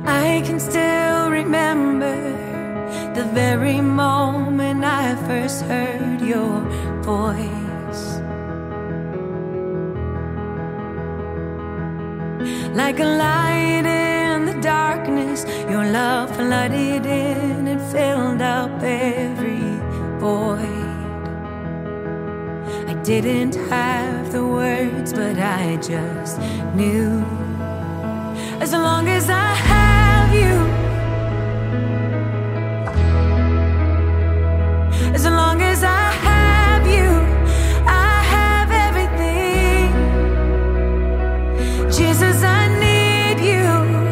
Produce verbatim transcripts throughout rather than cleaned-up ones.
I can still remember the very moment I first heard your voice. Like a light in the darkness, your love flooded in and filled up every void. I didn't have the words, but I just knew. As long as I have you, as long as I have you, I have everything. Jesus, I need you.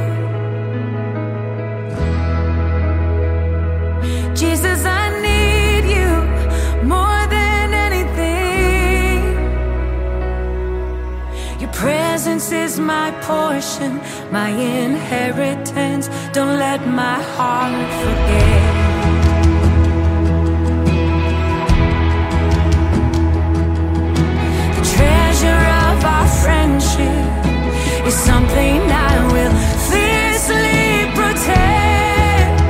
Jesus, I need you more than anything. Your presence is my portion, my inheritance. Don't let my heart forget. The treasure of our friendship is something I will fiercely protect.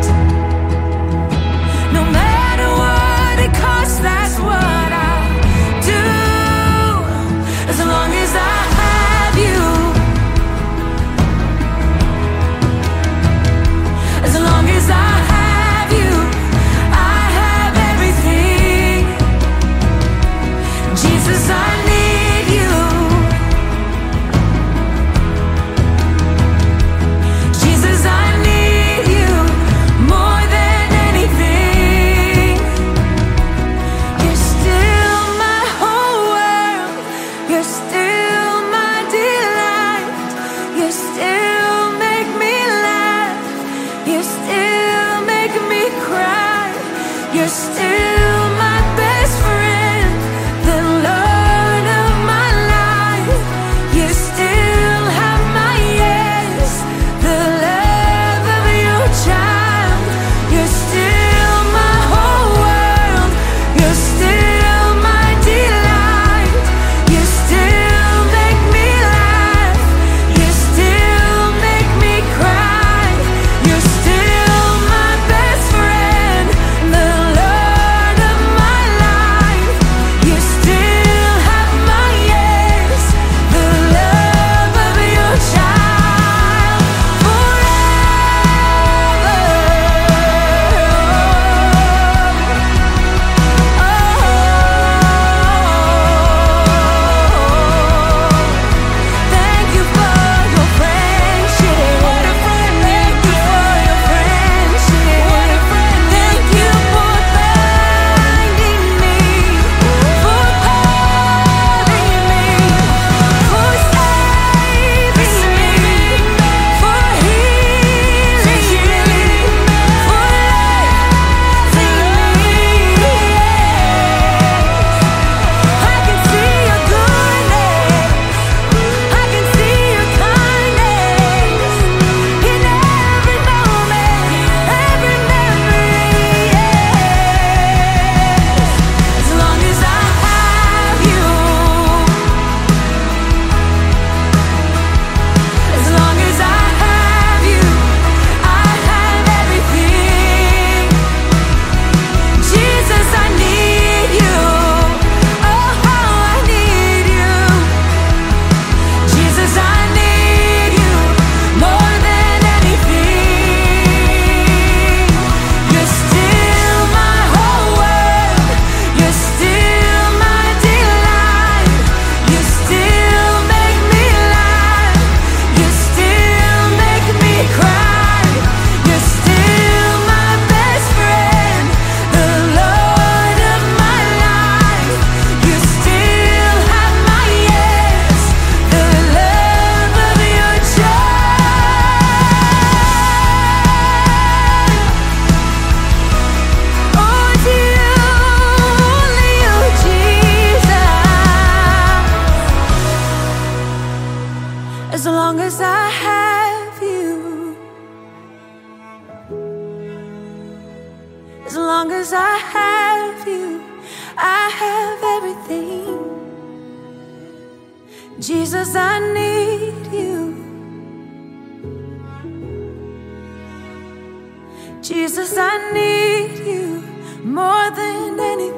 No matter what it costs, that's what I'll do. As long as I have you, as long as I have you, I have everything. Jesus, I need you. Jesus, I need you more than anything. You're still my whole world. You're still my delight. You still make me laugh. You still make me cry. You're still my best friend, the Lord of my life. You still have my yes, the love of your child. You're still my whole world. You're still my delight. You still make me laugh. You still make me cry. You're still my best friend, the Lord of my life. You still have my yes, the love of your child. Forever. Oh, thank you for your friendship. What a friend. Thank you for your friendship. What a friend. Thank you for finding me, for calling me, for saving me, for healing me, for loving me. I can see your goodness. I can see your kindness in every moment, every memory. Yes. As long as I have you, as long as I have you, I have everything. Jesus, I need you. Oh, how I need you. Jesus, I need you more than anything. You're still my whole world. You're still my delight. You still make me laugh. You still make me cry. You're still my best friend, the Lord of my life. You still have my yes, the love of your child. Oh, to you, only you, Jesus. As long as I have you, as long as I have you, I have everything. Jesus, I need you. Jesus, I need you more than anything.